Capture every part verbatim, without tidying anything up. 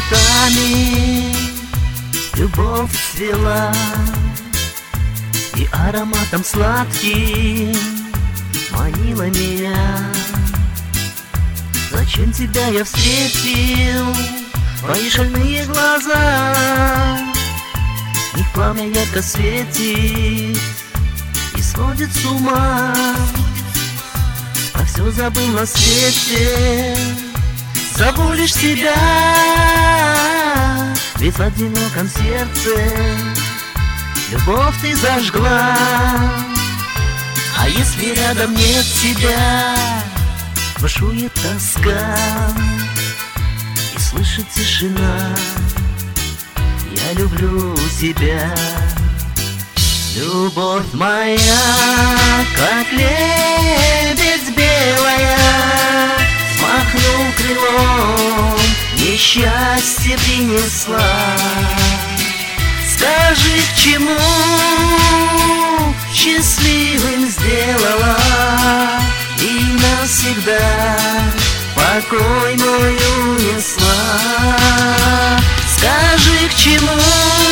цветами любовь цвела, и ароматом сладким манила меня. Зачем тебя я встретил, твои шальные глаза? В них пламя ярко светит и сводит с ума. А все забыл на свете, зову лишь тебя, ведь в одиноком сердце любовь ты зажгла. А если рядом нет тебя, бушует тоска и слышит тишина. Я люблю тебя, любовь моя, как лебедь белая, махнул крылом, несчастье принесла. Скажи, к чему счастливым сделала, и навсегда покой мой унесла. Скажи, к чему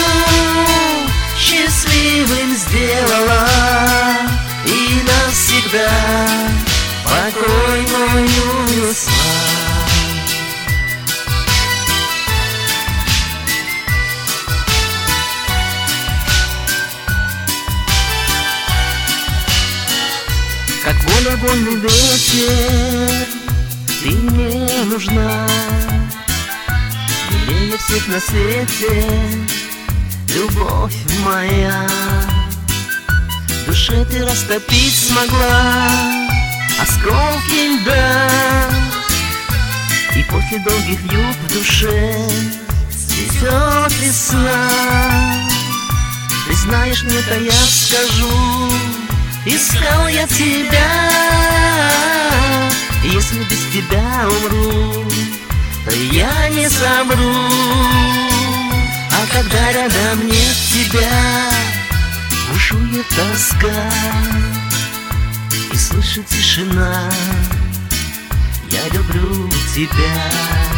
счастливым сделала, и навсегда покой мой унесла. Как волевольный ветер, ты мне нужна, милее всех на свете, любовь моя. В душе ты растопить смогла осколки льда, и после долгих вьюг в душе цветет весна. Ты знаешь, мне-то я скажу, искал я тебя, если без тебя умру, то я не совру. А когда рядом нет тебя, бушует тоска и слышит тишина. Я люблю тебя,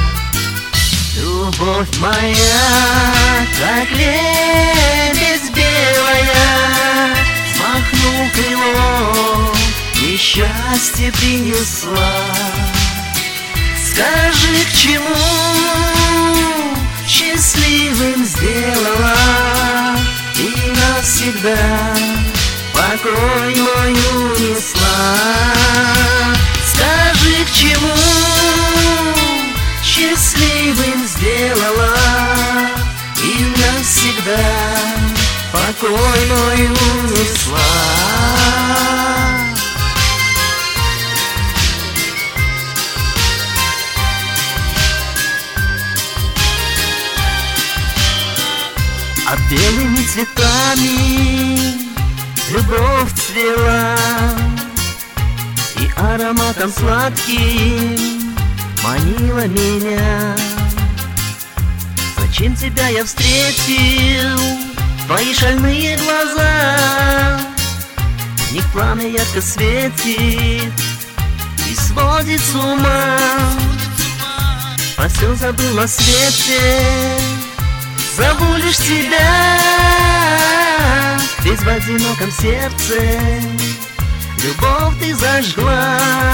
любовь моя, как лебедь белая, махнул крылом, несчастье принесла. Скажи, к чему счастливым сделала, и навсегда покой мой унесла. Скажи, к чему счастливым сделала, и навсегда покой мой унесла. А белыми цветами любовь цвела, и ароматом сладким манила меня. Зачем тебя я встретил, твои шальные глаза? В них пламя ярко светит и сводит с ума. Про все забыл на свете, зову лишь тебя, ведь в одиноком сердце любовь ты зажгла.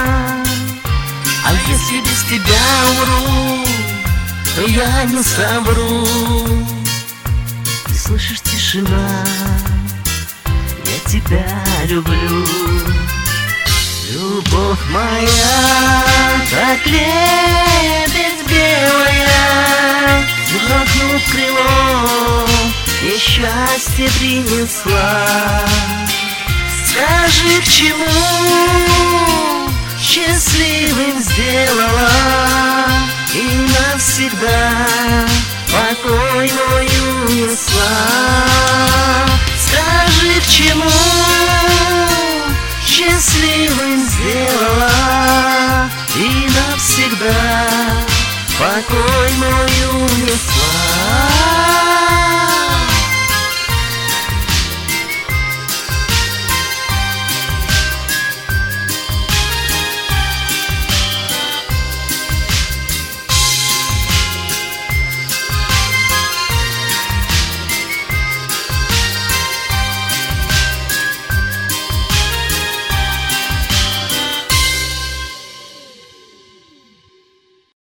А если без тебя умру, то я не совру. Ты слышишь, тишина, я тебя люблю. Любовь моя, как лебедь белая, махнув крылом, несчастье принесла. Скажи, к чему счастливым сделала, и навсегда покой мой унесла. Скажи, к чему счастливым сделала, и навсегда покой мой унесла.